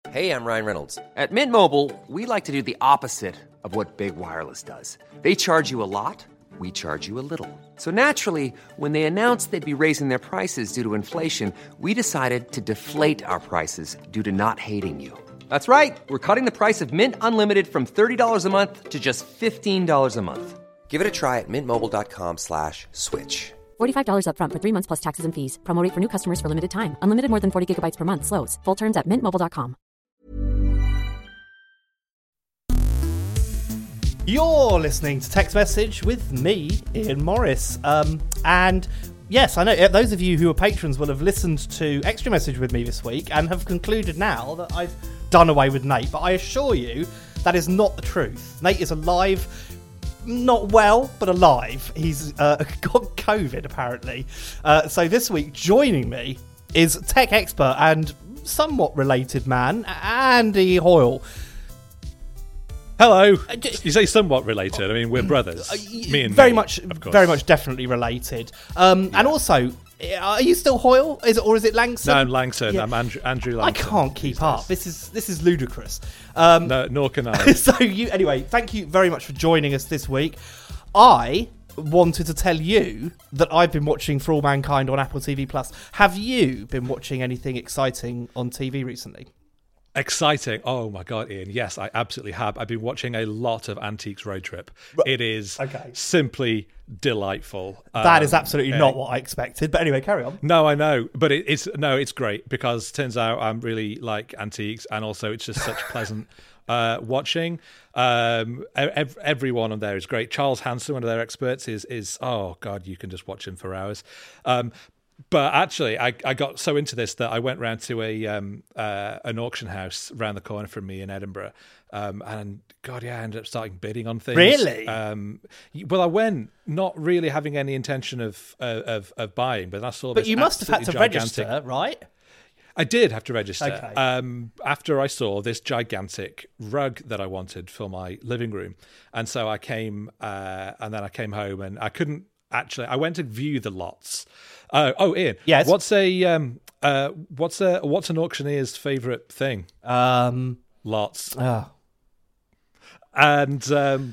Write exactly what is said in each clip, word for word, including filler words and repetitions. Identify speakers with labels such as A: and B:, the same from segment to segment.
A: Hey, I'm Ryan Reynolds. At Mint Mobile, we like to do the opposite of what Big Wireless does. They charge you a lot, we charge you a little. So naturally, when they announced they'd be raising their prices due to inflation, we decided to deflate our prices due to not hating you. That's right. We're cutting the price of Mint Unlimited from thirty dollars a month to just fifteen dollars a month. Give it a try at mintmobile.com slash switch.
B: forty-five dollars up front for three months plus taxes and fees. Promo rate for new customers for limited time. Unlimited more than forty gigabytes per month. Slows full terms at mint mobile dot com.
C: You're listening to Text Message with me, Ian Morris. Um, and yes, I know those of you who are patrons will have listened to Extra Message with me this week and have concluded now that I've done away with Nate. But I assure you, that is not the truth. Nate is alive. Not well, but alive. He's uh, got COVID, apparently. Uh, so this week, joining me is tech expert and somewhat related man, Andy Hoyle.
D: Hello. You say somewhat related. I mean, we're brothers. Me and
C: very
D: Nate,
C: much,
D: of course.
C: very much, definitely related. Um, yeah. And also, are you still Hoyle? Is it, or is it Langson?
D: No, I'm Langson. Yeah. I'm Andrew, Andrew Langson.
C: I can't keep up. This is this is ludicrous. Um,
D: no, nor can I.
C: So you, anyway, thank you very much for joining us this week. I wanted to tell you that I've been watching For All Mankind on Apple T V Plus. Have you been watching anything exciting on T V recently?
D: Exciting. Oh my God, Ian. Yes, I absolutely have. I've been watching a lot of Antiques Road Trip. It is
C: okay. Simply
D: delightful.
C: That um, is absolutely uh, not what I expected. But anyway, carry on.
D: No, I know. But it, it's no, it's great because it turns out I'm really like antiques, and also it's just such pleasant uh, watching. Um, ev- everyone on there is great. Charles Hanson, one of their experts, is is oh God, you can just watch him for hours. Um, But actually, I, I got so into this that I went round to a um, uh, an auction house round the corner from me in Edinburgh, um, and God, yeah, I ended up starting bidding on things.
C: Really?
D: Um, well, I went not really having any intention of uh, of, of buying, but I saw.
C: But
D: this
C: you must have had to
D: gigantic...
C: register, right?
D: I did have to register.
C: Okay.
D: Um, after I saw this gigantic rug that I wanted for my living room, and so I came, uh, and then I came home, and I couldn't. Actually, I went to view the lots. Uh, oh, Ian.
C: Yes.
D: What's a um, uh, what's a what's an auctioneer's favourite thing?
C: Um,
D: lots.
C: Oh.
D: And um,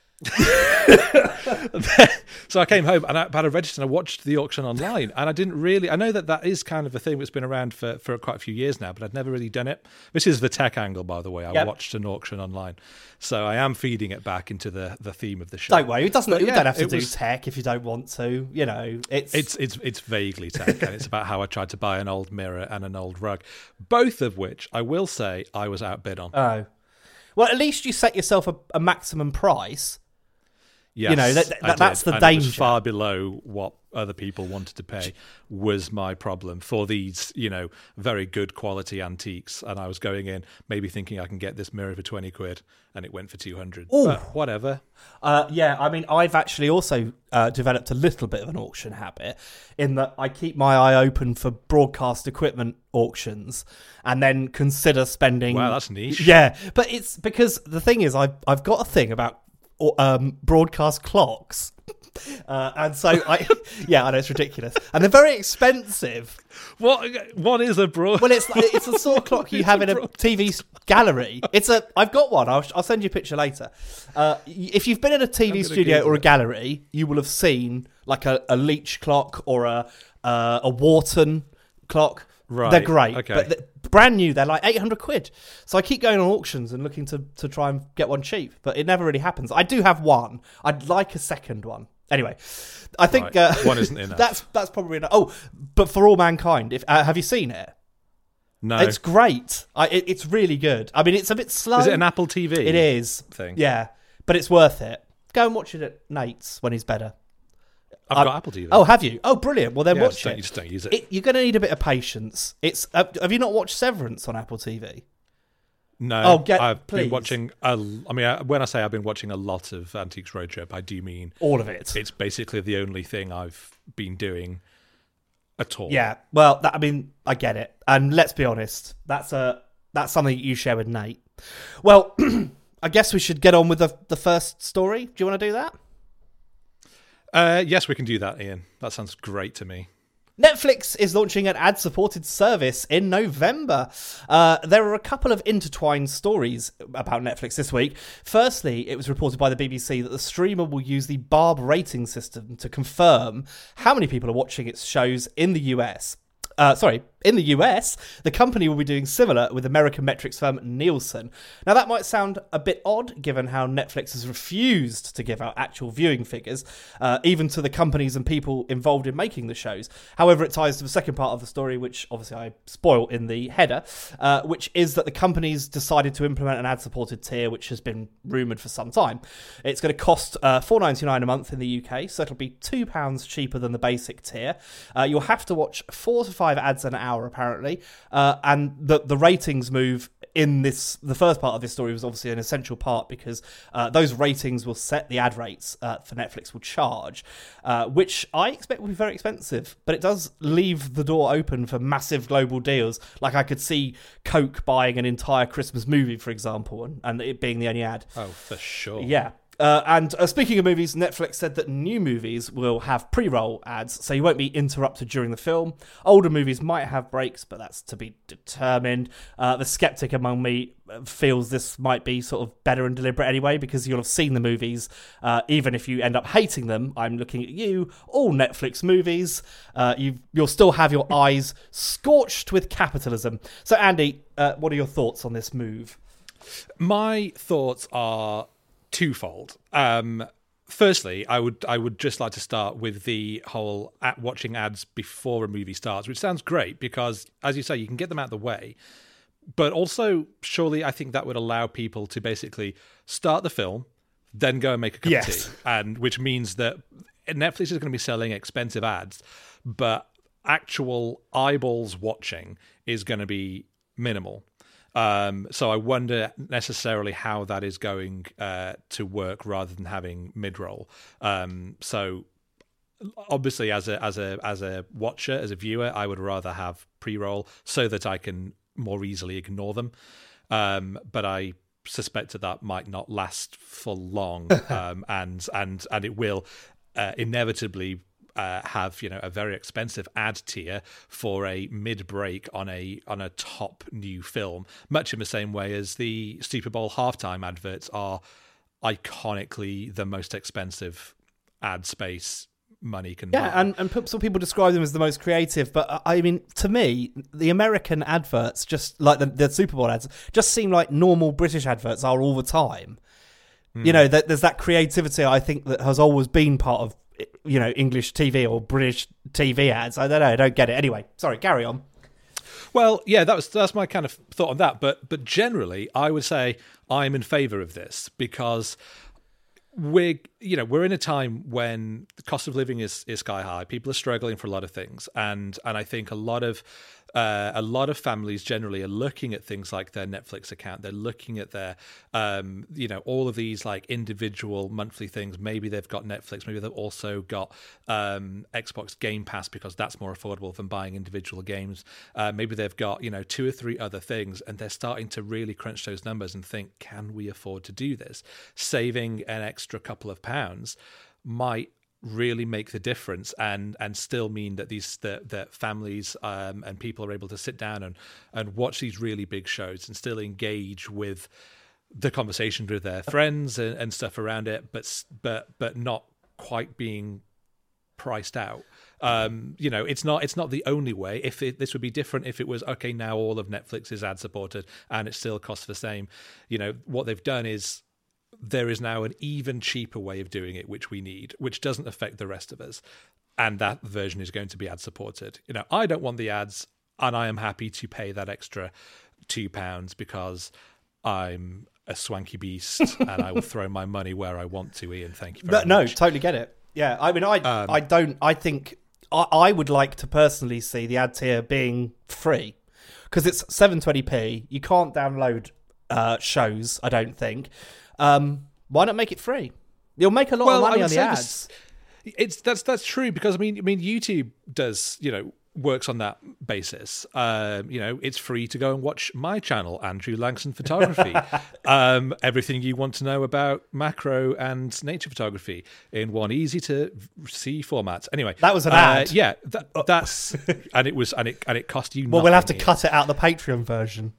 D: so I came home and I had a register and I watched the auction online, and I didn't really. I know that that is kind of a thing that's been around for, for quite a few years now, but I'd never really done it. This is the tech angle, by the way. I
C: yep.
D: watched an auction online, so I am feeding it back into the, the theme of the show.
C: Don't worry, it doesn't.
D: But
C: you
D: yeah,
C: don't have to do
D: was,
C: tech if you don't want to. You know, it's
D: it's it's it's vaguely tech, and it's about how I tried to buy an old mirror and an old rug, both of which I will say I was outbid on.
C: Oh, well, at least you set yourself a, a maximum price.
D: Yes,
C: you know, that, that, that's the
D: and
C: danger.
D: It was far below what other people wanted to pay was my problem for these, you know, very good quality antiques. And I was going in maybe thinking I can get this mirror for twenty quid, and it went for two hundred.
C: Ooh.
D: But whatever.
C: Uh, yeah, I mean, I've actually also uh, developed a little bit of an auction habit in that I keep my eye open for broadcast equipment auctions and then consider spending.
D: Wow, that's niche.
C: Yeah, but it's because the thing is, I've, I've got a thing about um, broadcast clocks. Uh, and so I, yeah, I know it's ridiculous, and they're very expensive.
D: What what is a broad?
C: Well, it's like, it's a saw clock you have in a T V gallery. It's a. I've got one. I'll, I'll send you a picture later. Uh, if you've been in a T V studio or a gallery, you will have seen like a, a Leach clock or a uh, a Wharton clock.
D: Right.
C: They're great,
D: okay.
C: but they're brand new. They're like eight hundred quid. So I keep going on auctions and looking to to try and get one cheap, but it never really happens. I do have one. I'd like a second one. Anyway, I think
D: right.
C: uh,
D: one isn't enough.
C: That's that's probably enough. Oh, but For All Mankind, if uh, have you seen it?
D: No,
C: it's great. I, it, it's really good. I mean, it's a bit slow.
D: Is it an Apple T V?
C: It is.
D: Thing.
C: Yeah, but it's worth it. Go and watch it at Nate's when he's better.
D: I've
C: um,
D: got Apple T V.
C: Oh, have you? Oh, brilliant. Well, then
D: yeah,
C: watch
D: just
C: it.
D: Don't, you just don't use it.
C: it. You're going to need a bit of patience. It's. Uh, have you not watched Severance on Apple T V?
D: No,
C: oh, get,
D: I've
C: please.
D: been watching. A, I mean, when I say I've been watching a lot of Antiques Road Trip, I do mean
C: all of it.
D: It's basically the only thing I've been doing at all.
C: Yeah, well, that, I mean, I get it, and let's be honest, that's a that's something you share with Nate. Well, I guess we should get on with the the first story. Do you want to do that?
D: Uh, yes, we can do that, Ian. That sounds great to me.
C: Netflix is launching an ad-supported service in November. Uh, there are a couple of intertwined stories about Netflix this week. Firstly, it was reported by the B B C that the streamer will use the Barb rating system to confirm how many people are watching its shows in the U S. Uh, sorry, in the U S, the company will be doing similar with American metrics firm Nielsen. Now, that might sound a bit odd, given how Netflix has refused to give out actual viewing figures, uh, even to the companies and people involved in making the shows. However, it ties to the second part of the story, which obviously I spoil in the header, uh, which is that the companies decided to implement an ad-supported tier, which has been rumoured for some time. It's going to cost uh, four dollars ninety-nine a month in the U K, so it'll be two pounds cheaper than the basic tier. Uh, you'll have to watch four to five ads an hour, apparently, uh, and the the ratings move in this the first part of this story was obviously an essential part because uh, those ratings will set the ad rates uh, for Netflix will charge, uh, which I expect will be very expensive, but it does leave the door open for massive global deals. Like I could see Coke buying an entire Christmas movie, for example, and, and it being the only ad.
D: Oh, for sure.
C: Yeah. Uh, and uh, speaking of movies, Netflix said that new movies will have pre-roll ads, so you won't be interrupted during the film. Older movies might have breaks, but that's to be determined. Uh, the skeptic among me feels this might be sort of better and deliberate anyway, because you'll have seen the movies. Uh, even if you end up hating them, I'm looking at you, all Netflix movies. Uh, you've, you'll still have your eyes scorched with capitalism. So, Andy, uh, what are your thoughts on this move?
D: My thoughts are twofold. Um, firstly, I would I would just like to start with the whole at watching ads before a movie starts, which sounds great because, as you say, you can get them out of the way. But also, surely, I think that would allow people to basically start the film, then go and make a cup
C: yes.
D: of tea, and which means that Netflix is going to be selling expensive ads, but actual eyeballs watching is going to be minimal. Um, so I wonder necessarily how that is going uh, to work rather than having mid-roll. Um, so obviously, as a as a as a watcher, as a viewer, I would rather have pre-roll so that I can more easily ignore them. Um, but I suspect that that might not last for long, um, and and and it will uh, inevitably. Uh, have you know a very expensive ad tier for a mid break on a on a top new film, much in the same way as the Super Bowl halftime adverts are iconically the most expensive ad space money can
C: yeah,
D: buy.
C: and and some people describe them as the most creative, but I mean, to me, the American adverts, just like the, the Super Bowl ads, just seem like normal British adverts are all the time. Mm. You know, that there's that creativity I think that has always been part of, you know, English T V or British T V ads. I don't know. I don't get it. Anyway, sorry, carry on.
D: Well, yeah, that was that's my kind of thought on that. But but generally, I would say I'm in favour of this because we're you know we're in a time when the cost of living is is sky high. People are struggling for a lot of things, and and I think a lot of uh, a lot of families generally are looking at things like their Netflix account. They're looking at their um, you know all of these like individual monthly things. Maybe they've got Netflix. Maybe they've also got um, Xbox Game Pass because that's more affordable than buying individual games. Uh, maybe they've got you know two or three other things, and they're starting to really crunch those numbers and think, can we afford to do this? Saving an extra couple of pounds might really make the difference and and still mean that these that, that families um, and people are able to sit down and and watch these really big shows and still engage with the conversation with their friends and, and stuff around it, but but but not quite being priced out. Um, you know, it's not it's not the only way. If it, this would be different if it was okay. Now all of Netflix is ad supported and it still costs the same. You know, what they've done is there is now an even cheaper way of doing it, which we need, which doesn't affect the rest of us. And that version is going to be ad supported. You know, I don't want the ads, and I am happy to pay that extra two pounds because I'm a swanky beast and I will throw my money where I want to. Ian, thank you very
C: no,
D: much.
C: No, totally get it. Yeah, I mean, I um, I don't. I think I, I would like to personally see the ad tier being free because it's seven twenty p. You can't download uh, shows, I don't think. Um, why not make it free? You'll make a lot
D: well,
C: of money on the
D: say
C: ads.
D: This, it's that's that's true because I mean I mean YouTube does you know works on that basis. Um, you know, it's free to go and watch my channel, Andrew Langston Photography. um, everything you want to know about macro and nature photography in one easy to see format. Anyway,
C: that was an
D: uh,
C: ad.
D: Yeah, that, that's and it was and it and it cost you.
C: Well, we'll have to
D: here.
C: cut it out the Patreon version.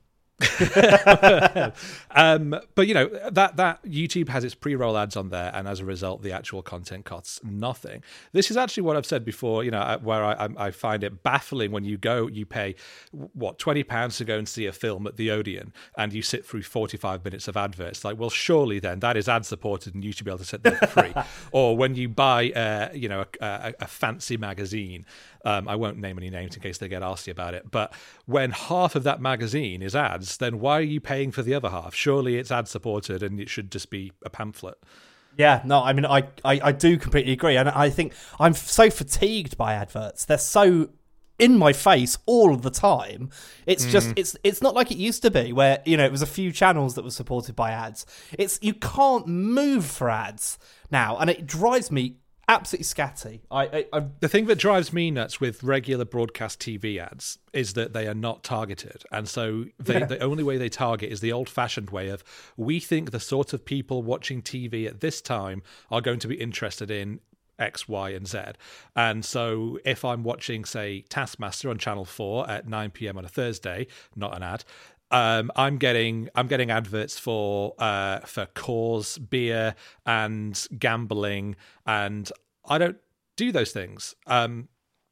D: um, but you know that that YouTube has its pre-roll ads on there, and as a result, the actual content costs nothing. This is actually what I've said before. You know, where I, I find it baffling when you go, you pay what twenty pounds to go and see a film at the Odeon, and you sit through forty-five minutes of adverts. Like, well, surely then that is ad supported, and you should be able to sit there for free. Or when you buy, uh, you know, a, a, a fancy magazine. Um, I won't name any names in case they get arsy about it. But when half of that magazine is ads, then why are you paying for the other half? Surely it's ad supported and it should just be a pamphlet.
C: Yeah, no, I mean, I, I, I do completely agree. And I think I'm so fatigued by adverts. They're so in my face all of the time. It's mm. just, it's it's not like it used to be where, you know, it was a few channels that were supported by ads. It's, you can't move for ads now. And it drives me absolutely scatty. I, I, I
D: the thing that drives me nuts with regular broadcast T V ads is that they are not targeted, and so they, yeah. the only way they target is the old-fashioned way of, we think the sort of people watching T V at this time are going to be interested in X, Y, and Z. And so if I'm watching, say, Taskmaster on Channel four at nine p.m. on a Thursday, not an ad, Um, I'm getting I'm getting adverts for uh, for Coors beer and gambling, and I don't do those things. Um,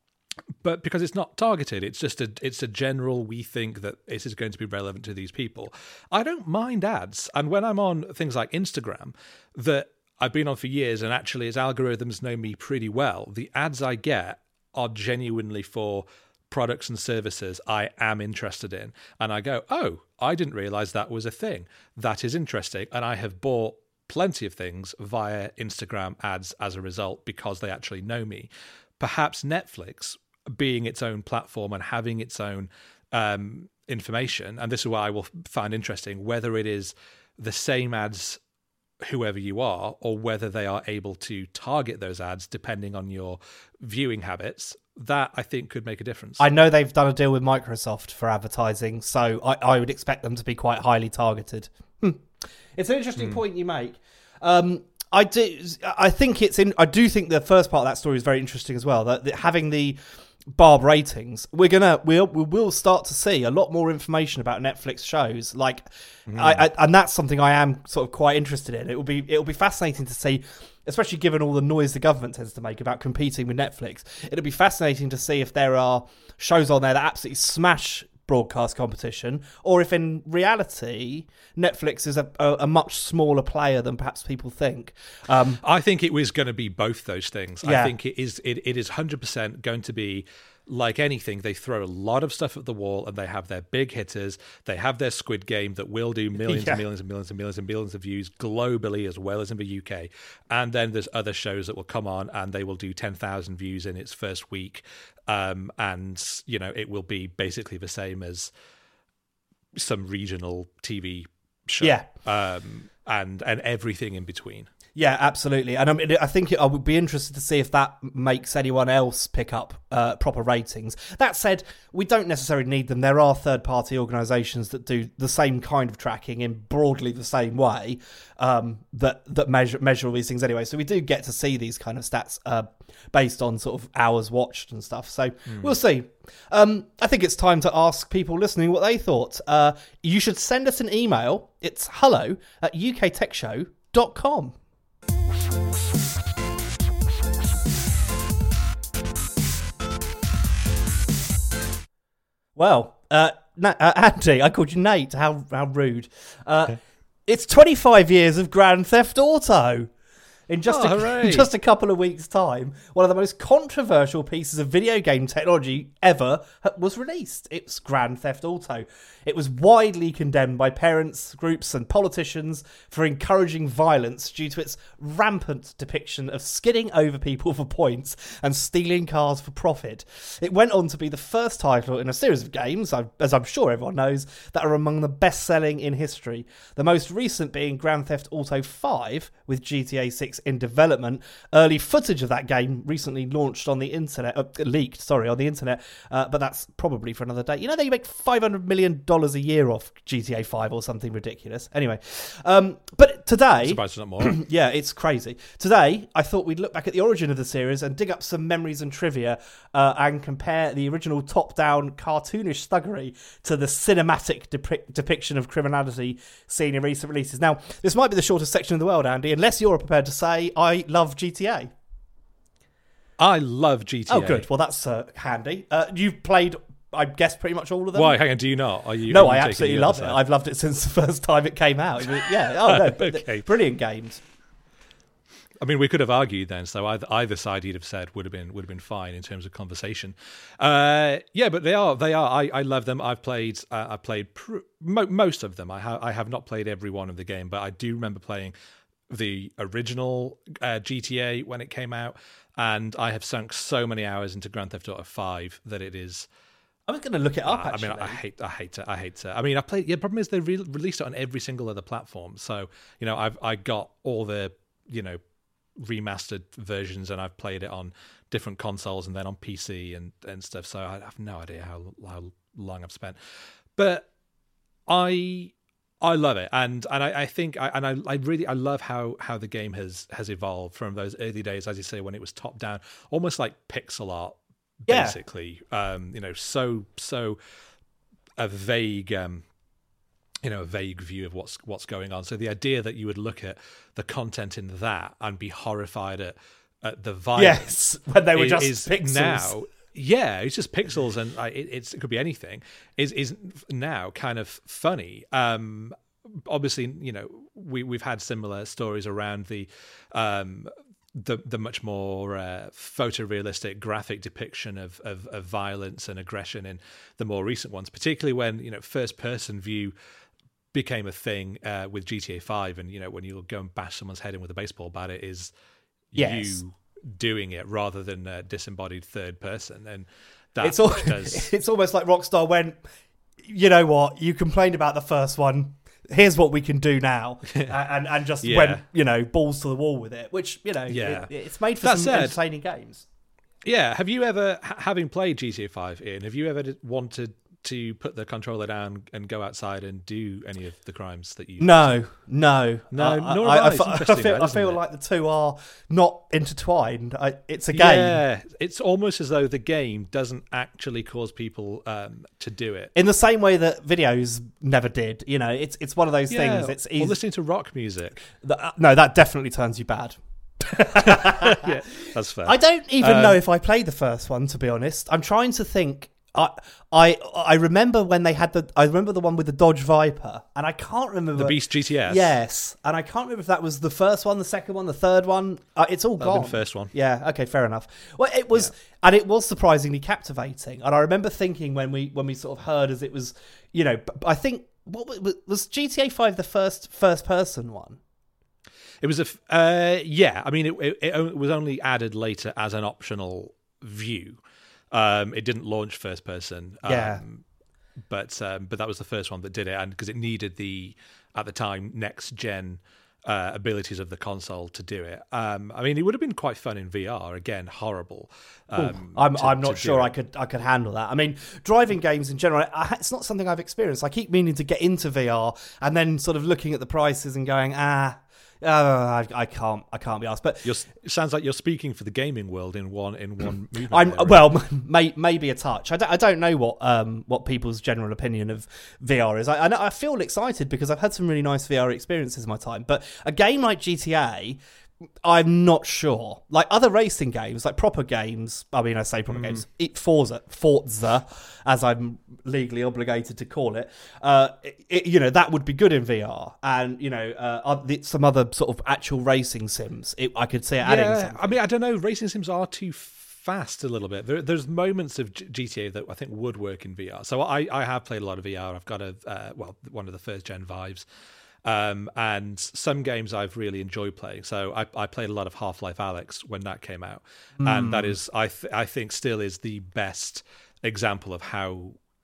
D: but because it's not targeted, it's just a it's a general. We think that this is going to be relevant to these people. I don't mind ads, and when I'm on things like Instagram, that I've been on for years, and actually, as algorithms know me pretty well, the ads I get are genuinely for products and services I am interested in, and I go, oh, I didn't realize that was a thing. That is interesting. And I have bought plenty of things via Instagram ads as a result, because they actually know me. Perhaps Netflix, being its own platform and having its own um, information, and this is what I will find interesting, whether it is the same ads whoever you are, or whether they are able to target those ads depending on your viewing habits, that I think could make a difference.
C: I know they've done a deal with Microsoft for advertising, so I, I would expect them to be quite highly targeted. Hmm. It's an interesting hmm. point you make. Um, I do. I think it's in. I do think the first part of that story is very interesting as well. That, that having the Barb ratings, we're gonna we'll we will start to see a lot more information about Netflix shows. Like, mm. I, I, and that's something I am sort of quite interested in. It will be it will be fascinating to see, especially given all the noise the government tends to make about competing with Netflix. It'll be fascinating to see if there are shows on there that absolutely smash broadcast competition, or if in reality Netflix is a, a, a much smaller player than perhaps people think. Um,
D: I think it was going to be both those things.
C: Yeah.
D: I think it is it, it is one hundred percent going to be like anything. They throw a lot of stuff at the wall, and they have their big hitters. They have their Squid Game that will do millions yeah. and millions and millions and millions and millions of views globally as well as in the U K. And then there's other shows that will come on and they will do ten thousand views in its first week. Um, and, you know, it will be basically the same as some regional T V show.
C: Yeah.
D: Um, and, and everything in between.
C: Yeah, absolutely. And I mean, I think I would be interested to see if that makes anyone else pick up uh, proper ratings. That said, we don't necessarily need them. There are third-party organisations that do the same kind of tracking in broadly the same way um, that that measure measure all these things anyway. So we do get to see these kind of stats uh, based on sort of hours watched and stuff. So mm. we'll see. Um, I think it's time to ask people listening what they thought. Uh, you should send us an email. It's hello at u k tech show dot com. Well, uh, Na- uh, Andy, I called you Nate. How how rude. Uh, okay. It's twenty-five years of Grand Theft Auto. In just,
D: oh,
C: a, in just a couple of weeks' time, one of the most controversial pieces of video game technology ever was released. It's Grand Theft Auto. It was widely condemned by parents, groups and politicians for encouraging violence due to its rampant depiction of skidding over people for points and stealing cars for profit. It went on to be the first title in a series of games, as I'm sure everyone knows, that are among the best-selling in history. The most recent being Grand Theft Auto five with G T A six six in development. Early footage of that game recently launched on the internet, uh, leaked, sorry, on the internet, uh, but that's probably for another day. You know, they make five hundred million dollars a year off G T A five or something ridiculous. Anyway, um, but today...
D: Surprised it's not more.
C: Yeah, it's crazy. Today, I thought we'd look back at the origin of the series and dig up some memories and trivia uh, and compare the original top-down cartoonish thuggery to the cinematic depic- depiction of criminality seen in recent releases. Now, this might be the shortest section in the world, Andy, unless you're prepared to say, I love G T A.
D: I love G T A.
C: Oh, good. Well, that's uh, handy. Uh, you've played, I guess, pretty much all of them?
D: Why? Hang on, do you not? Are you?
C: No,
D: are you
C: I absolutely love it.
D: side?
C: I've loved it since the first time it came out. Yeah, oh no,
D: Okay.
C: Brilliant games.
D: I mean, we could have argued then. So either, either side you'd have said would have been would have been fine in terms of conversation. Uh, yeah, but they are they are. I, I love them. I've played uh, I played pr- mo- most of them. I have I have not played every one of the game, but I do remember playing the original uh, G T A when it came out, and I have sunk so many hours into Grand Theft Auto five that it is.
C: I was going to look it up.
D: Uh,
C: Actually,
D: I mean, I hate, I hate it. I hate it. I mean, I played. Yeah, the problem is they re- released it on every single other platform. So you know, I've I got all the you know remastered versions, and I've played it on different consoles and then on P C and and stuff. So I have no idea how how long I've spent, but I. I love it, and and I, I think, I, and I, I really I love how, how the game has has evolved from those early days, as you say, when it was top down, almost like pixel art,
C: Yeah.
D: basically. Um, you know, so so a vague, um, you know, a vague view of what's what's going on. So the idea that you would look at the content in that and be horrified at at the violence,
C: yes, when they were
D: is,
C: just
D: is
C: pixels.
D: now. Yeah, it's just pixels, and uh, it, it's, it could be anything. Is is now kind of funny. Um, obviously, you know, we we've had similar stories around the um, the the much more uh, photorealistic graphic depiction of, of of violence and aggression in the more recent ones, particularly when you know first person view became a thing uh, with G T A five, and you know when you go and bash someone's head in with a baseball bat, it is
C: Yes.
D: you doing it rather than a disembodied third person, and that
C: It's all,
D: does.
C: it's almost like Rockstar went, you know what, you complained about the first one, here's what we can do now, and and just
D: Yeah.
C: went, you know, balls to the wall with it, which, you know,
D: Yeah.
C: it, it's made for
D: That
C: some
D: said-
C: entertaining games.
D: Yeah, have you ever, ha- having played G T A five, Ian, have you ever d- wanted to put the controller down and go outside and do any of the crimes that you?
C: No, no,
D: No,
C: I,
D: nor
C: I,
D: have I.
C: I,
D: It's
C: I,
D: interesting,
C: feel,
D: that,
C: I
D: isn't
C: feel
D: it?
C: like the two are not intertwined. I, it's a game.
D: Yeah, it's almost as though the game doesn't actually cause people um, to do it.
C: In the same way that videos never did, you know, it's it's one of those
D: Yeah,
C: things. It's
D: or
C: easy.
D: listening to rock music.
C: uh, no, that definitely turns you bad.
D: Yeah, that's fair.
C: I don't even
D: Um,
C: know if I played the first one, to be honest. I'm trying to think. I I I remember when they had the. I remember the one with the Dodge Viper, and I can't remember
D: the Beast G T S.
C: Yes, and I can't remember if that was the first one, the second one, the third one. Uh, it's all
D: That'd
C: gone.
D: been the first one.
C: Yeah. Okay. Fair enough. Well, it was, and it was surprisingly captivating. And I remember thinking when we when we sort of heard as it was, you know, b- I think what was, was G T A five the first first person one?
D: It was a, f- uh, yeah. I mean, it, it, it was only added later as an optional view. Um, it didn't launch first person. Um,
C: Yeah.
D: But um, but that was the first one that did it, and because it needed the at the time next gen uh, abilities of the console to do it. Um, I mean, it would have been quite fun in V R. Again, horrible. Um,
C: I'm
D: to-
C: I'm
D: to
C: not
D: do
C: sure
D: it.
C: I could I could handle that. I mean, driving games in general, I, it's not something I've experienced. I keep meaning to get into V R, and then sort of looking at the prices and going, ah. Uh, I, I can't. I can't be asked. But
D: You're, it sounds like you're speaking for the gaming world in one in one movement.
C: I'm
D: there, right?
C: well, may, maybe a touch. I don't, I don't know what um what people's general opinion of V R is. I, I know- I feel excited because I've had some really nice V R experiences in my time. But a game like G T A, I'm not sure. Like other racing games, like proper games. I mean, I say proper games. It Forza, Forza, as I'm legally obligated to call it. Uh, it, it- you know, that would be good in V R, and you know, uh, oth- some other sort of actual racing sims. It, I could see it adding.
D: Yeah,
C: something.
D: I mean, I don't know. Racing sims are too fast a little bit. There, there's moments of G- GTA that I think would work in V R. So I, I have played a lot of V R. I've got a uh, well, one of the first gen Vives. Um, and some games I've really enjoyed playing. So I, I played a lot of Half-Life Alyx when that came out, and that is I th- I think still is the best example of how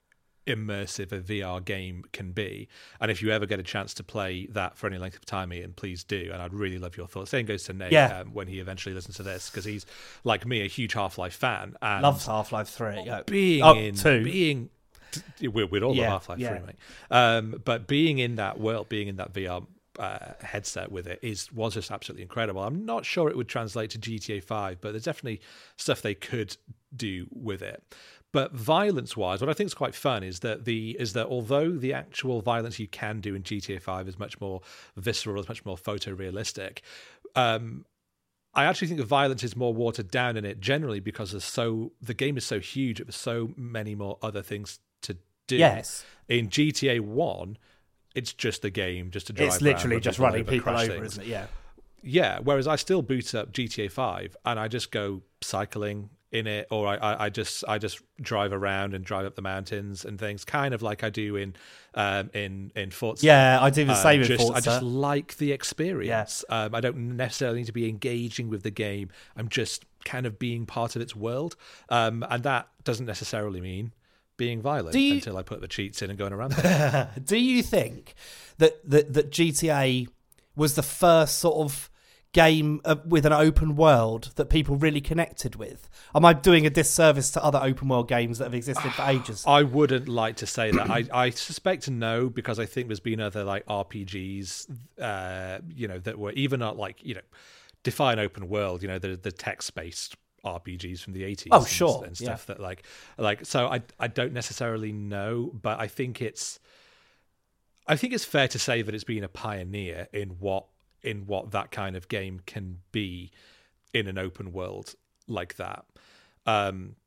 D: immersive a V R game can be. And if you ever get a chance to play that for any length of time, Ian, please do. And I'd really love your thoughts. Same goes to Nate
C: yeah.
D: um, when he eventually listens to this, because he's, like me, a huge Half-Life fan. And
C: loves Half-Life three. Yeah.
D: Being
C: oh,
D: in...
C: two.
D: Being... We're, we're all
C: yeah,
D: love Half-Life
C: yeah.
D: three, mate. Um, but being in that world, being in that V R uh, headset with it is was just absolutely incredible. I'm not sure it would translate to G T A five, but there's definitely stuff they could do with it. But violence-wise, what I think is quite fun is that the is that although the actual violence you can do in G T A five is much more visceral, is much more photorealistic, um, I actually think the violence is more watered down in it generally because there's so the game is so huge. There's so many more other things to do.
C: Yes.
D: In G T A one, it's just a game, just to drive
C: It's literally
D: around,
C: just
D: people
C: running
D: over,
C: people
D: crash
C: over,
D: things.
C: isn't it? Yeah.
D: Yeah, whereas I still boot up G T A five and I just go cycling in it, or I, I, I just I just drive around and drive up the mountains and things, kind of like I do in um, in in Forza.
C: Yeah, I do the
D: Um,
C: same in
D: just,
C: Forza.
D: I just like the experience. Um, I don't necessarily need to be engaging with the game. I'm just kind of being part of its world, um, and that doesn't necessarily mean being violent
C: Do you-
D: until I put the cheats in and going around them.
C: Do you think that, that that G T A was the first sort of game uh, with an open world that people really connected with? Am I doing a disservice to other open world games that have existed for ages?
D: I wouldn't like to say that. I, I suspect no, because I think there's been other like R P Gs, uh, you know, that were even not like, you know, define open world, you know, the the text based R P Gs from the eighties.
C: Oh, sure,
D: and, and stuff
C: yeah.
D: that like like so I I don't necessarily know, but I think it's I think it's fair to say that it's been a pioneer in what in what that kind of game can be in an open world like that. Um,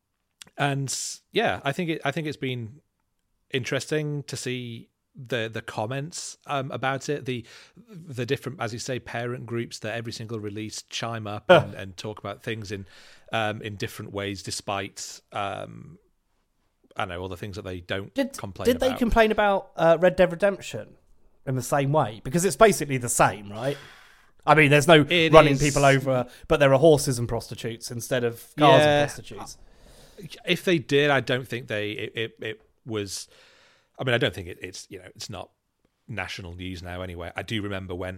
D: and yeah, I think it I think it's been interesting to see the the comments um, about it, the the different, as you say, parent groups that every single release chime up
C: Uh.
D: and, and talk about things in um, in different ways, despite um, I don't know all the things that they don't
C: Did,
D: complain
C: did
D: about.
C: they complain about uh, Red Dead Redemption in the same way? Because it's basically the same, right? I mean, there's no
D: It
C: running
D: is-
C: people over, but there are horses and prostitutes instead of cars
D: Yeah.
C: and prostitutes.
D: If they did, I don't think they it, it, it was. I mean, I don't think it, it's you know it's not national news now. Anyway, I do remember when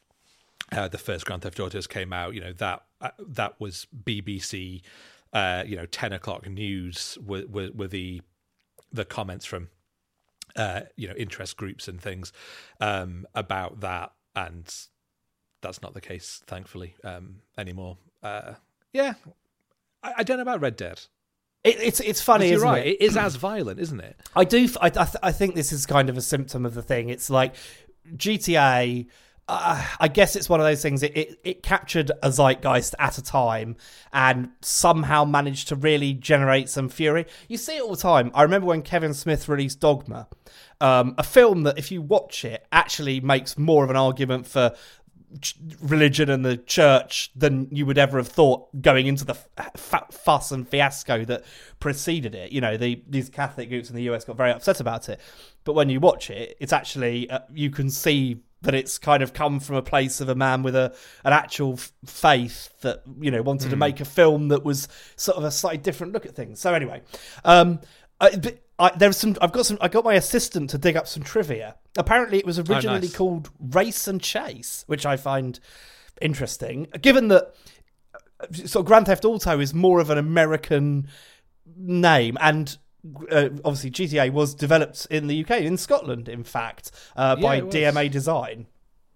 D: uh, the first Grand Theft Autos came out. You know that uh, that was B B C. Uh, you know, ten o'clock news were, were, were the the comments from uh, you know interest groups and things um, about that, and that's not the case, thankfully, um, anymore. Uh, yeah, I, I don't know about Red Dead.
C: It, it's it's funny,
D: You're
C: isn't
D: right.
C: it?
D: It is as violent, isn't it?
C: I do. I, I, th- I think this is kind of a symptom of the thing. It's like G T A. Uh, I guess it's one of those things. It, it it captured a zeitgeist at a time and somehow managed to really generate some fury. You see it all the time. I remember when Kevin Smith released Dogma, um, a film that, if you watch it, actually makes more of an argument for religion and the church than you would ever have thought going into the f- fuss and fiasco that preceded it. You know, the, these Catholic groups in the U S got very upset about it. But when you watch it, it's actually, uh, you can see that it's kind of come from a place of a man with a an actual f- faith that, you know, wanted mm. to make a film that was sort of a slightly different look at things. So anyway, um, I, but I, there's some. I've got some. I got my assistant to dig up some trivia. Apparently, it was originally
D: oh, nice.
C: called Race and Chase, which I find interesting, given that sort of Grand Theft Auto is more of an American name, and uh, obviously G T A was developed in the U K, in Scotland, in fact, uh,
D: Yeah,
C: by
D: it was.
C: D M A Design.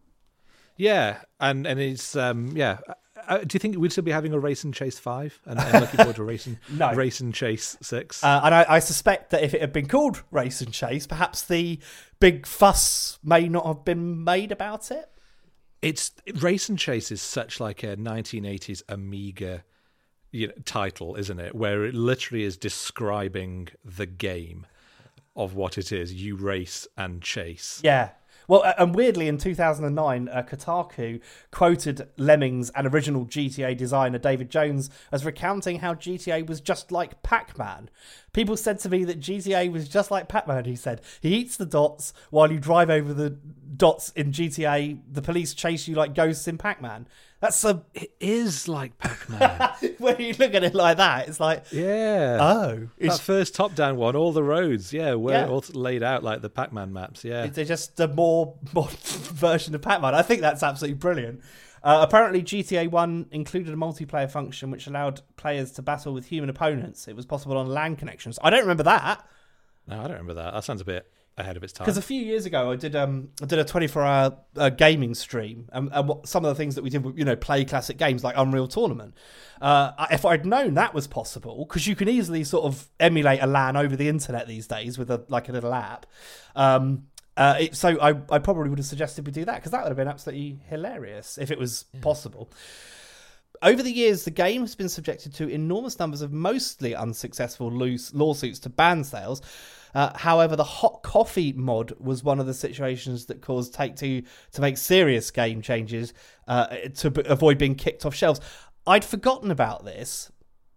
D: Yeah, and and it's um, yeah. Uh, do you think we'd still be having a Race and Chase five and, and looking forward to Race and
C: No.
D: Race and Chase six?
C: Uh, and I, I suspect that if it had been called Race and Chase, perhaps the big fuss may not have been made about it.
D: It's Race and Chase is such like a nineteen eighties Amiga, you know, title, isn't it? Where it literally is describing the game of what it is. You race and chase.
C: Yeah. Well, uh, and weirdly, in two thousand nine, uh, Kotaku quoted Lemmings and original G T A designer David Jones as recounting how G T A was just like Pac-Man. People said to me that G T A was just like Pac-Man, he said. He eats the dots while you drive over the dots in G T A, the police chase you like ghosts in Pac-Man. That's a...
D: It is like Pac-Man.
C: When you look at it like that, it's like...
D: Yeah.
C: Oh.
D: That first top-down one, all the roads, yeah, were
C: Yeah.
D: all laid out like the Pac-Man maps, yeah.
C: They're just a more modern version of Pac-Man. I think that's absolutely brilliant. Uh, apparently, G T A one included a multiplayer function which allowed players to battle with human opponents. It was possible on LAN connections. I don't remember that.
D: No, I don't remember that. That sounds a bit ahead of its time.
C: Because a few years ago, I did um I did a twenty-four hour uh, gaming stream, and, and what, some of the things that we did were, you know, play classic games like Unreal Tournament. Uh, if I'd known that was possible, because you can easily sort of emulate a LAN over the internet these days with a like a little app. Um, uh, it, so I, I probably would have suggested we do that, because that would have been absolutely hilarious if it was yeah. possible. Over the years, the game has been subjected to enormous numbers of mostly unsuccessful loose lawsuits to ban sales. Uh, however, the hot coffee mod was one of the situations that caused Take-Two to make serious game changes uh, to b- avoid being kicked off shelves. I'd forgotten about this.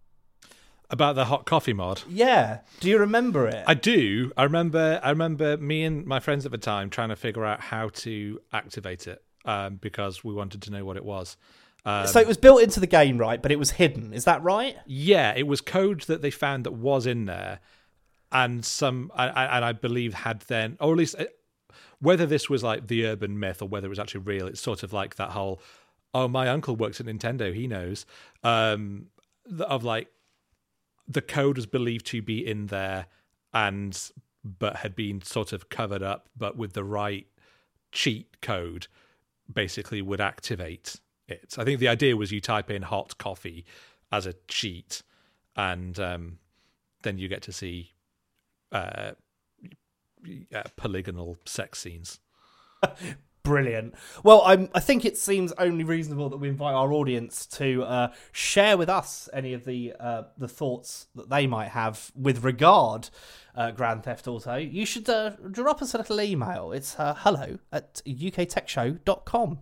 D: About the hot coffee mod?
C: Yeah. Do you remember it?
D: I do. I remember I remember me and my friends at the time trying to figure out how to activate it um, because we wanted to know what it was. Um,
C: so it was built into the game, right? But it was hidden. Is that right?
D: Yeah, it was code that they found that was in there. And some, and I believe had then, or at least whether this was like the urban myth or whether it was actually real, it's sort of like that whole, oh, my uncle works at Nintendo, he knows, um, of like, the code was believed to be in there and, but had been sort of covered up, but with the right cheat code, basically would activate it. I think the idea was you type in hot coffee as a cheat, and um, then you get to see Uh, uh, polygonal sex scenes.
C: Brilliant. Well, I'm, I think it seems only reasonable that we invite our audience to uh, share with us any of the uh, the thoughts that they might have with regard uh, Grand Theft Auto. You should uh, drop us a little email. It's uh, hello at u k tech show dot com.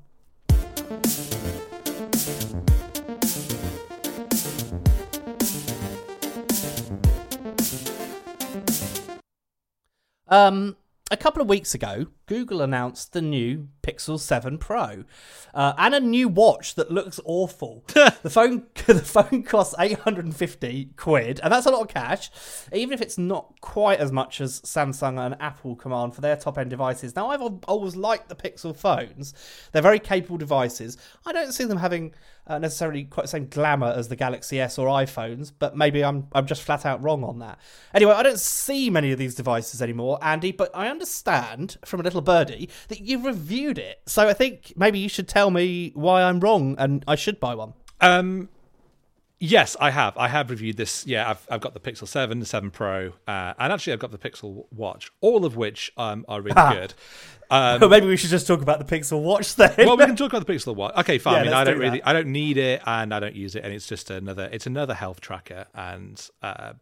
C: Um, a couple of weeks ago, Google announced the new Pixel seven Pro uh, and a new watch that looks awful. the phone the phone costs eight hundred fifty quid, and that's a lot of cash, even if it's not quite as much as Samsung and Apple command for their top-end devices. Now, I've always liked the Pixel phones. They're very capable devices. I don't see them having uh, necessarily quite the same glamour as the Galaxy S or iPhones, but maybe I'm I'm just flat out wrong on that. Anyway, I don't see many of these devices anymore, Andy, but I understand from a little birdie that you've reviewed it. So I think maybe you should tell me why I'm wrong and I should buy one.
D: Um, yes, I have. I have reviewed this. Yeah, I've I've got the Pixel seven, the seven Pro, uh, and actually I've got the Pixel Watch, all of which um, are really
C: ah.
D: good. Um,
C: well, maybe we should just talk about the Pixel Watch then.
D: Well, we can talk about the Pixel Watch. Okay, fine.
C: Yeah,
D: I mean, I don't
C: do
D: really,
C: that.
D: I don't need it, and I don't use it, and it's just another, it's another health tracker, and uh,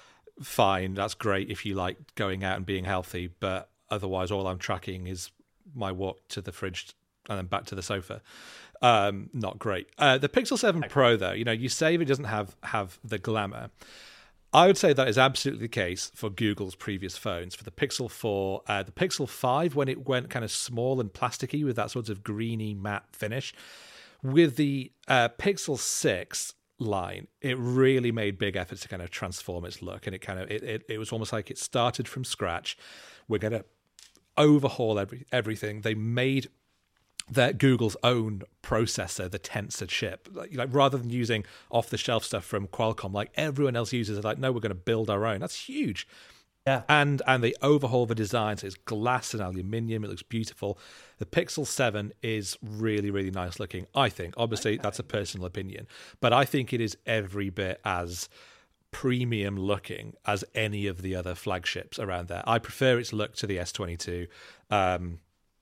D: fine, that's great if you like going out and being healthy, but otherwise, all I'm tracking is my walk to the fridge and then back to the sofa. Um, not great. Uh, the Pixel seven Pro, though, you know, you say it doesn't have have the glamour. I would say that is absolutely the case for Google's previous phones. For the Pixel four, uh, the Pixel five, when it went kind of small and plasticky with that sort of greeny matte finish. With the uh, Pixel six line, it really made big efforts to kind of transform its look, and it kind of it it, it was almost like it started from scratch. We're going to overhaul every everything. They made their Google's own processor, the Tensor chip, like, like rather than using off-the-shelf stuff from Qualcomm, like everyone else uses. They're like, no, we're going to build our own. That's huge.
C: Yeah,
D: and and they overhaul the design, so it's glass and aluminium. It looks beautiful. The Pixel seven is really, really nice looking, I think. Obviously, okay. That's a personal opinion, but I think it is every bit as premium looking as any of the other flagships around there. I prefer its look to the S twenty-two. Um,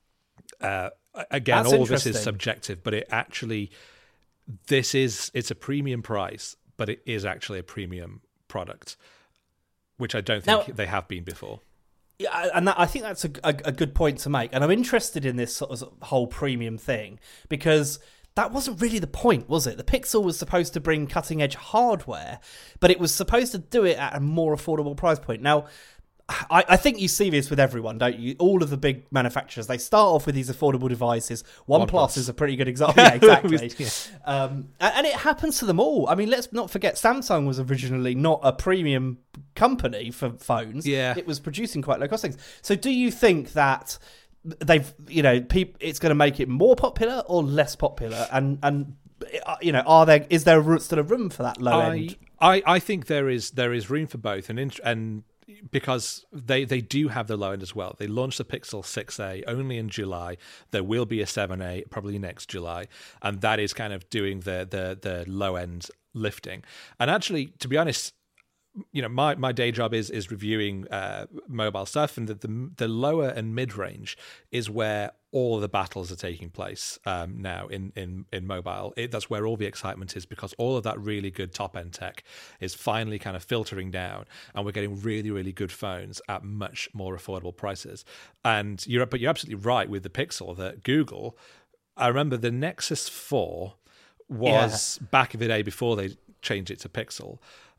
D: uh, again,
C: That's
D: all of this is subjective, but it actually, this is, it's a premium price, but it is actually a premium product, which I don't think now, they have been before.
C: Yeah, and that, I think that's a, a, a good point to make. And I'm interested in this sort of whole premium thing because that wasn't really the point, was it? The Pixel was supposed to bring cutting-edge hardware, but it was supposed to do it at a more affordable price point. Now, I, I think you see this with everyone, don't you? All of the big manufacturers, they start off with these affordable devices. OnePlus, OnePlus. is a pretty good example. Yeah, exactly. yeah. Um, and, and it happens to them all. I mean, let's not forget, Samsung was originally not a premium company for phones.
D: Yeah.
C: It was producing quite low cost things. So do you think that they've, you know, peop, it's going to make it more popular or less popular? And, and you know, are there is there still a room for that low
D: I,
C: end?
D: I, I think there is there is room for both. And, and because they, they do have the low end as well. They launched the Pixel six A only in July. There will be a seven A probably next July, and that is kind of doing the the the low end lifting. And actually, to be honest, you know, my, my day job is is reviewing uh, mobile stuff, and the, the the lower and mid range is where all the battles are taking place um, now in in in mobile. It, that's where all the excitement is, because all of that really good top end tech is finally kind of filtering down, and we're getting really really good phones at much more affordable prices. And you're but you're absolutely right with the Pixel that Google. I remember the Nexus four was yeah. back in the day before they changed it to Pixel.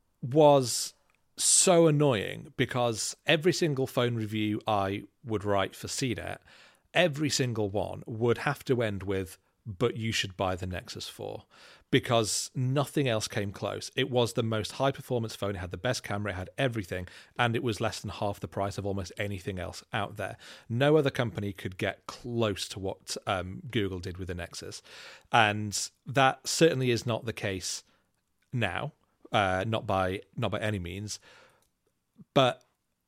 D: Was so annoying because every single phone review I would write for C net, every single one would have to end with, but you should buy the Nexus four, because nothing else came close. It was the most high-performance phone. It had the best camera. It had everything, and it was less than half the price of almost anything else out there. No other company could get close to what um, Google did with the Nexus, and that certainly is not the case now. Uh, not by not by any means, but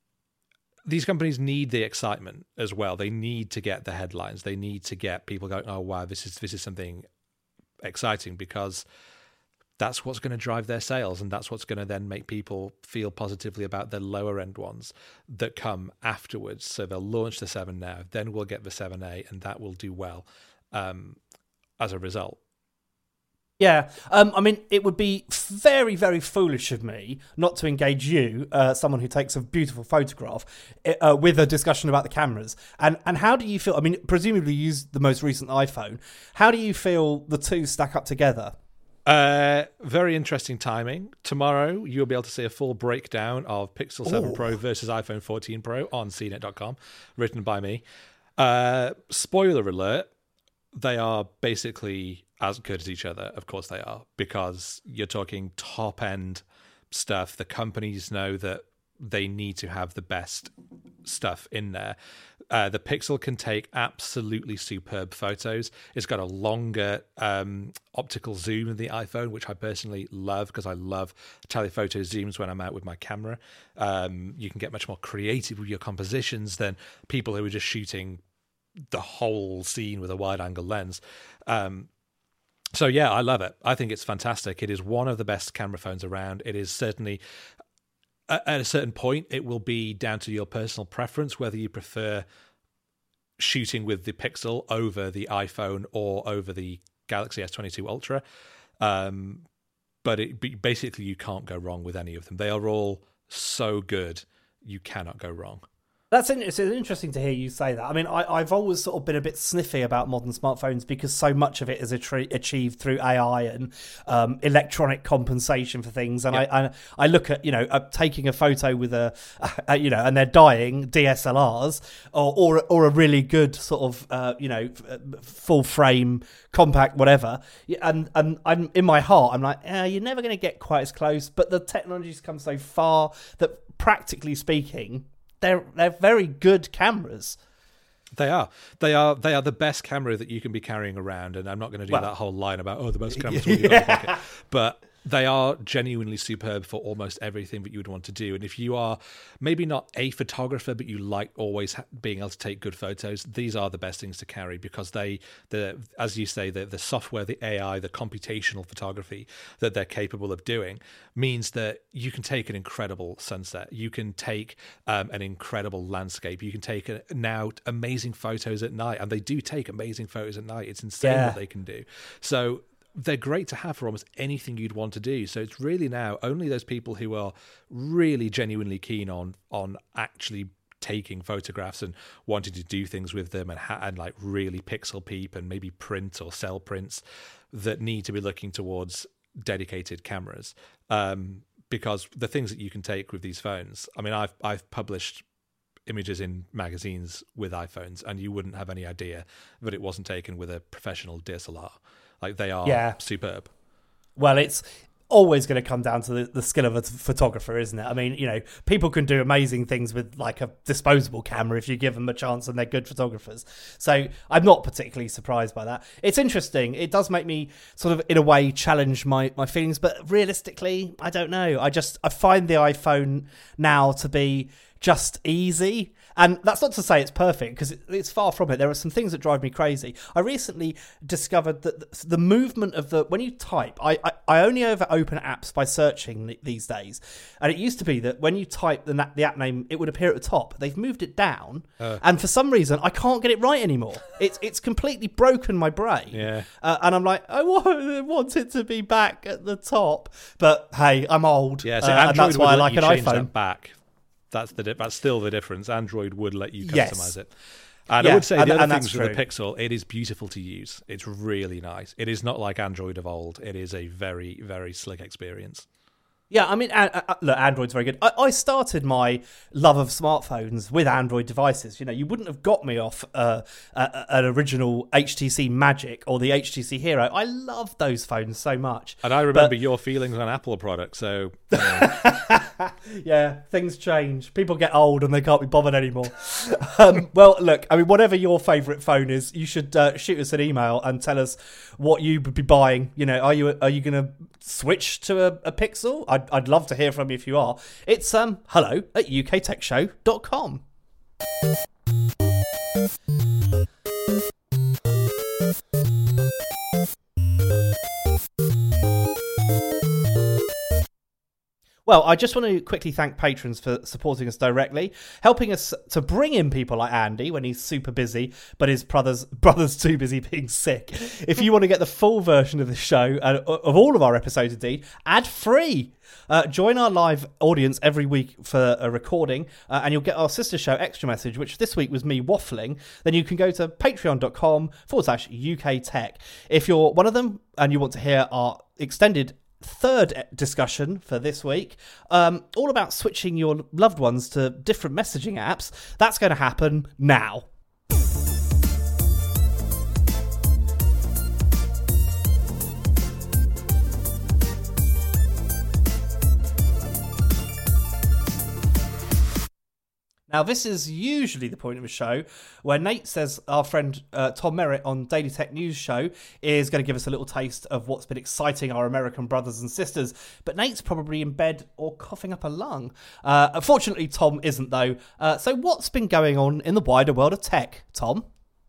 D: these companies need the excitement as well. They need to get the headlines. They need to get people going, "Oh wow, this is this is something exciting," because that's what's going to drive their sales, and that's what's going to then make people feel positively about the lower end ones that come afterwards. So they'll launch the seven now, then we'll get the seven A, and that will do well um, as a result.
C: Yeah, um, I mean, it would be very, very foolish of me not to engage you, uh, someone who takes a beautiful photograph, uh, with a discussion about the cameras. And and how do you feel? I mean, presumably you use the most recent iPhone. How do you feel the two stack up together?
D: Uh, very interesting timing. Tomorrow, you'll be able to see a full breakdown of Pixel seven Ooh. Pro versus iPhone fourteen Pro on C net dot com, written by me. Uh, spoiler alert, they are basically as good as each other. Of course they are, because you're talking top end stuff. The companies know that they need to have the best stuff in there. Uh, the Pixel can take absolutely superb photos. It's got a longer um, optical zoom than the iPhone, which I personally love, because I love telephoto zooms when I'm out with my camera. Um, you can get much more creative with your compositions than people who are just shooting the whole scene with a wide angle lens. Um, So yeah, I love it. I think it's fantastic. It is one of the best camera phones around. It is certainly, at a certain point, it will be down to your personal preference, whether you prefer shooting with the Pixel over the iPhone or over the Galaxy S twenty-two Ultra. Um, but it, basically, you can't go wrong with any of them. They are all so good, you cannot go wrong.
C: That's in, it's interesting to hear you say that. I mean, I, I've always sort of been a bit sniffy about modern smartphones because so much of it is atri- achieved through A I and um, electronic compensation for things. And yeah. I, I I look at, you know, uh, taking a photo with a, uh, you know, and they're dying D S L Rs or or, or a really good sort of, uh, you know, full frame, compact, whatever. And and I'm in my heart, I'm like, eh, you're never going to get quite as close. But the technology's come so far that, practically speaking, They're they're very good cameras.
D: They are. They are. They are the best camera that you can be carrying around. And I'm not going to do well, that whole line about oh the best cameras yeah. you've got in the pocket. But they are genuinely superb for almost everything that you would want to do. And if you are maybe not a photographer, but you like always being able to take good photos, these are the best things to carry, because they, the as you say, the the software, the A I, the computational photography that they're capable of doing means that you can take an incredible sunset. You can take um, an incredible landscape. You can take a, now amazing photos at night, and they do take amazing photos at night. It's insane yeah. what they can do. So they're great to have for almost anything you'd want to do. So it's really now only those people who are really genuinely keen on on actually taking photographs and wanting to do things with them and, ha- and like really pixel peep and maybe print or sell prints that need to be looking towards dedicated cameras. Um, because the things that you can take with these phones, I mean, I've I've published images in magazines with iPhones, and you wouldn't have any idea that it wasn't taken with a professional D S L R. Like, they are
C: Yeah.
D: superb.
C: Well, it's always going to come down to the, the skill of a photographer, isn't it? I mean, you know, people can do amazing things with like a disposable camera if you give them a chance and they're good photographers. So I'm not particularly surprised by that. It's interesting. It does make me sort of, in a way, challenge my, my feelings. But realistically, I don't know. I just, I find the iPhone now to be just easy. And that's not to say it's perfect, because it, it's far from it. There are some things that drive me crazy. I recently discovered that the, the movement of the, when you type, I, I, I only ever open apps by searching these days. And it used to be that when you type the, the app name, it would appear at the top. They've moved it down. Uh. And for some reason, I can't get it right anymore. It's it's completely broken my brain.
D: Yeah.
C: Uh, and I'm like, I want, I want it to be back at the top. But hey, I'm old.
D: Yeah, so
C: uh,
D: Android
C: and that's
D: would
C: why I
D: let
C: like
D: you
C: an
D: change
C: iPhone.
D: that back. That's the that's still the difference. Android would let you customize
C: Yes.
D: it. And
C: Yeah,
D: I would say
C: and-
D: the other
C: and
D: things
C: that's
D: with the
C: true.
D: Pixel, it is beautiful to use. It's really nice. It is not like Android of old. It is a very, very slick experience.
C: Yeah, I mean, uh, uh, look, Android's very good. I, I started my love of smartphones with Android devices. You know, you wouldn't have got me off uh, a, an original H T C Magic or the H T C Hero. I love those phones so much.
D: And I remember
C: But-
D: your feelings on Apple products, so... You know.
C: Yeah, things change. People get old and they can't be bothered anymore. um, well, look, I mean, whatever your favourite phone is, you should uh, shoot us an email and tell us what you would be buying. You know, are you are you going to switch to a, a Pixel? I'd, I'd love to hear from you if you are. It's um hello at U K tech show dot com. Well, I just want to quickly thank patrons for supporting us directly, helping us to bring in people like Andy when he's super busy, but his brother's brother's too busy being sick. If you want to get the full version of the show, uh, of all of our episodes indeed, ad-free, uh, join our live audience every week for a recording, uh, and you'll get our sister show, Extra Message, which this week was me waffling. Then you can go to patreon.com forward slash UK Tech. If you're one of them and you want to hear our extended third discussion for this week, um, all about switching your loved ones to different messaging apps, that's going to happen now. Now, this is usually the point of a show where Nate says our friend uh, Tom Merritt on Daily Tech News Show is going to give us a little taste of what's been exciting our American brothers and sisters. But Nate's probably in bed or coughing up a lung. Uh, unfortunately, Tom isn't, though. Uh, so what's been going on in the wider world of tech, Tom?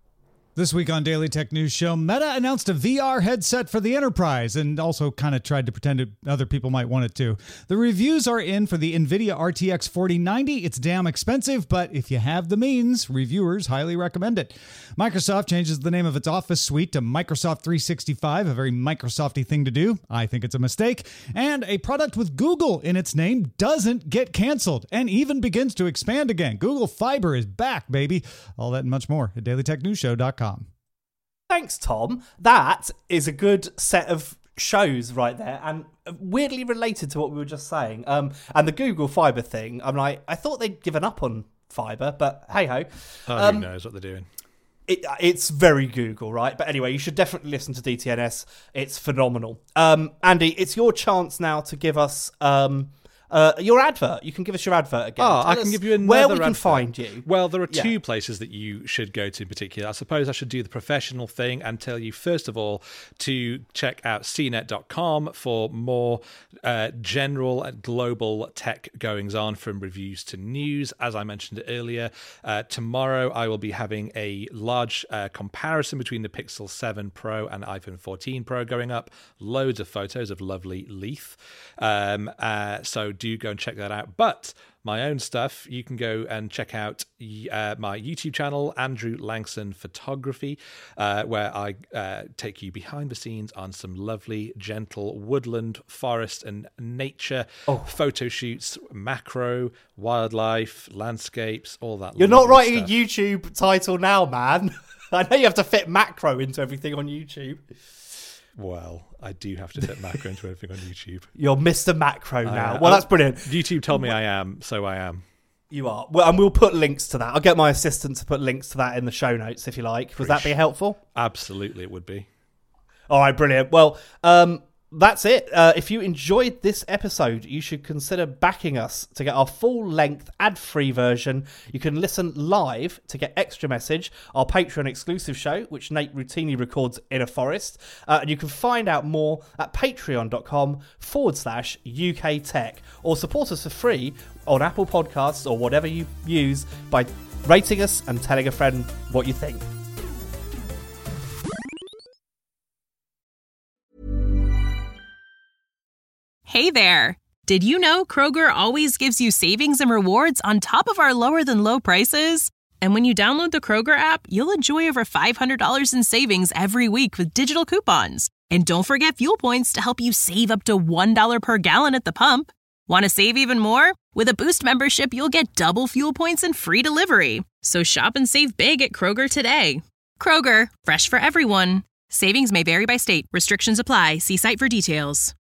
E: This week on Daily Tech News Show, Meta announced a V R headset for the enterprise and also kind of tried to pretend it, other people might want it too. The reviews are in for the NVIDIA R T X forty ninety. It's damn expensive, but if you have the means, reviewers highly recommend it. Microsoft changes the name of its Office suite to Microsoft three sixty-five, a very Microsofty thing to do. I think it's a mistake. And a product with Google in its name doesn't get canceled and even begins to expand again. Google Fiber is back, baby. All that and much more at daily tech news show dot com.
C: Thanks, Tom. That is a good set of shows right there, and weirdly related to what we were just saying. Um, and the Google Fiber thing, I'm like, I thought they'd given up on Fiber, but hey ho.
D: Oh,
C: um,
D: who knows what they're doing?
C: It, it's very Google, right? But anyway, you should definitely listen to D T N S. It's phenomenal. Um, Andy, it's your chance now to give us um, uh, your advert. You can give us your advert again.
D: Oh,
C: Tell
D: I can
C: us
D: give you another
C: where we can
D: advert.
C: find you.
D: Well, there are
C: Yeah.
D: two places that you should go to in particular. I suppose I should do the professional thing and tell you, first of all, to check out c net dot com for more uh, general and global tech goings on, from reviews to news. As I mentioned earlier, uh, tomorrow I will be having a large uh, comparison between the Pixel seven Pro and iPhone fourteen Pro going up. Loads of photos of lovely Leaf. Um, uh, so do go and check that out. But my own stuff, you can go and check out uh, my YouTube channel, Andrew Langson Photography, uh, where I uh, take you behind the scenes on some lovely, gentle woodland, forest, and nature
C: Oh.
D: photo shoots, macro, wildlife, landscapes, all that.
C: You're not
D: lovely
C: writing
D: stuff.
C: a YouTube title now, man. I know you have to fit macro into everything on YouTube.
D: Well, I do have to fit macro into everything on YouTube.
C: You're Mister Macro now.
D: Uh,
C: well,
D: oh,
C: that's brilliant.
D: YouTube told me I am, so I am.
C: You are. Well, and we'll put links to that. I'll get my assistant to put links to that in the show notes if you like. Would that be helpful?
D: Absolutely, it would be.
C: All right, brilliant. Well, um, that's it. Uh, if you enjoyed this episode, you should consider backing us to get our full-length, ad-free version. You can listen live to get Extra Message, our Patreon exclusive show, which Nate routinely records in a forest. Uh, and you can find out more at patreon.com forward slash UK Tech, or support us for free on Apple Podcasts or whatever you use by rating us and telling a friend what you think.
F: Hey there! Did you know Kroger always gives you savings and rewards on top of our lower than low prices? And when you download the Kroger app, you'll enjoy over five hundred dollars in savings every week with digital coupons. And don't forget fuel points to help you save up to one dollar per gallon at the pump. Want to save even more? With a Boost membership, you'll get double fuel points and free delivery. So shop and save big at Kroger today. Kroger, fresh for everyone. Savings may vary by state. Restrictions apply. See site for details.